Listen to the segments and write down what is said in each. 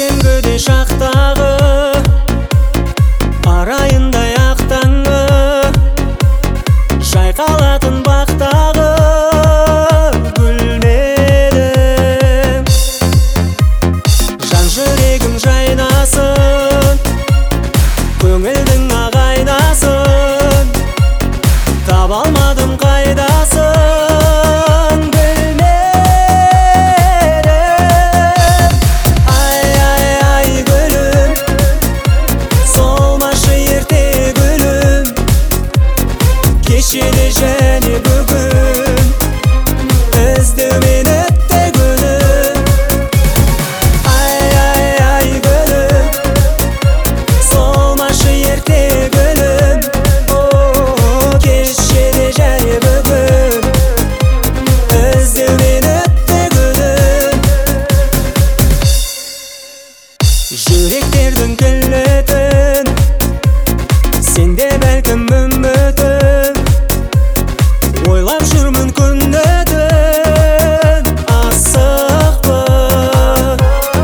көктемгөде шақтағы арайындай ақ таңы жайқалатын бақтағы гүлменің жан жүрегім жайнасын, көңілдің ағайнасын, таба алмадым қайдасын гүлменің. Ай, ай, ай гүлім, солмашы ерте гүлім, кешеде және бүгін іздеумен өтті күнім. Ай, ай, ай гүлім, солмашы ерте гүлім, кешеде және бүгін іздеумен өтті күнім. Жүректердің кілтін сенде бәлкім үмітім, ойлап жүрмін күн-түн асықпын.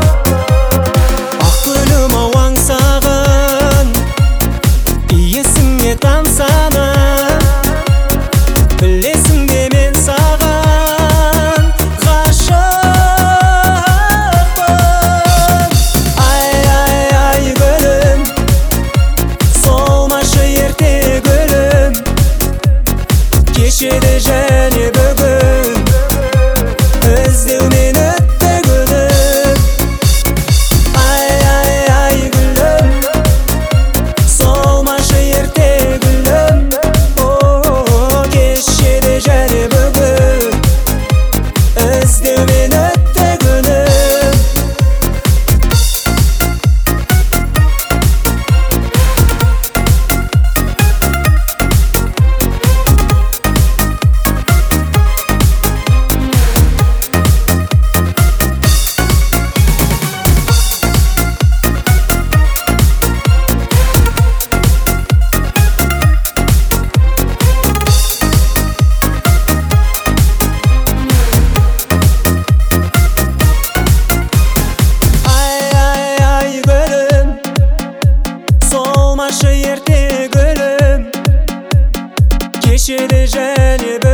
Ақ гүлім ау аңсағын, иесіңе тамсанып, білесің бе мен саған ғашықпын. Ай, ай, ай гүлім, солмашы ерте гүлім, кешеде және бүгін іздеумен өтті күнім. Ай, ай, ай гүлім, солмашы ерте гүлім, кешеде және бүгін іздеумен өтті күнім. Солмашы ерте гүлім, кешеде және